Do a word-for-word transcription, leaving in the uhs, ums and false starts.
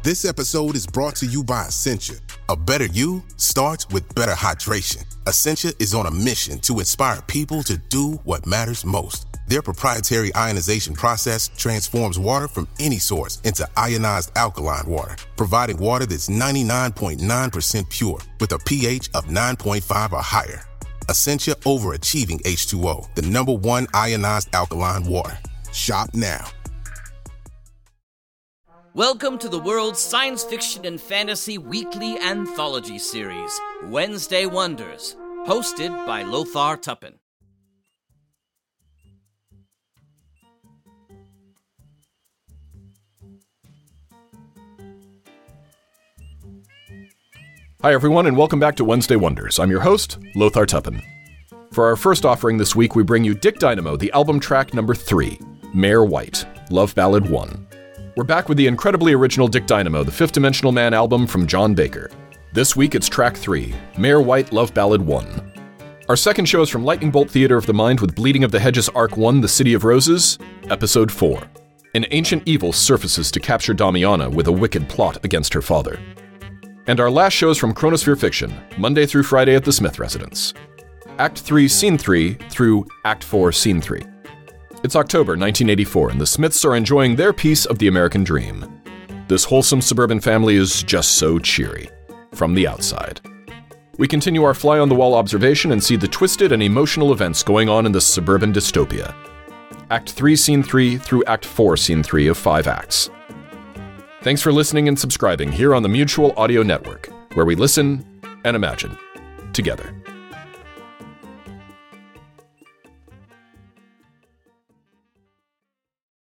This episode is brought to you by Essentia. A better you starts with better hydration. Essentia is on a mission to inspire people to do what matters most. Their proprietary ionization process transforms water from any source into ionized alkaline water, providing water that's ninety-nine point nine percent pure with a pH of nine point five or higher. Essentia Overachieving H two O, the number one ionized alkaline water. Shop now. Welcome to the world's science fiction and fantasy weekly anthology series, Wednesday Wonders, hosted by Lothar Tuppen. Hi everyone, and welcome back to Wednesday Wonders. I'm your host, Lothar Tuppen. For our first offering this week, we bring you Dick Dynamo, the album track number three, Mayor White, Love Ballad one. We're back with the incredibly original Dick Dynamo, the Fifth Dimensional Man album from John Baker. This week it's track three, Mayor White, Love Ballad one. Our second show is from Lightning Bolt Theater of the Mind with Bleeding of the Hedges Arc one, The City of Roses, Episode four. An ancient evil surfaces to capture Damiana with a wicked plot against her father. And our last show is from Chronosphere Fiction, Monday through Friday at the Smith Residence. Act three, Scene three through Act four, Scene three. It's October nineteen eighty-four, and the Smiths are enjoying their piece of the American dream. This wholesome suburban family is just so cheery. From the outside. We continue our fly-on-the-wall observation and see the twisted and emotional events going on in this suburban dystopia. Act three, Scene three through Act four, Scene three of five acts. Thanks for listening and subscribing here on the Mutual Audio Network, where we listen and imagine together.